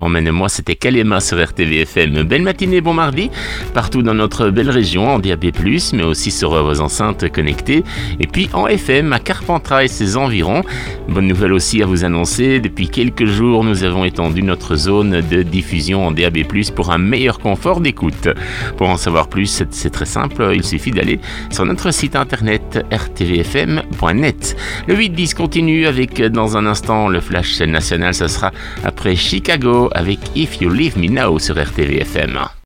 Emmène-moi, c'était Kalema sur RTVFM. Belle matinée, bon mardi, partout dans notre belle région, en DAB+, mais aussi sur vos enceintes connectées. Et puis en FM, à Carpentras et ses environs. Bonne nouvelle aussi à vous annoncer, depuis quelques jours, nous avons étendu notre zone de diffusion en DAB+, pour un meilleur confort d'écoute. Pour en savoir plus, c'est très simple, il suffit d'aller sur notre site internet rtvfm.net. Le 8-10 continue avec, dans un instant, le flash national, ça sera après Chicago, avec If You Leave Me Now sur RTVFM.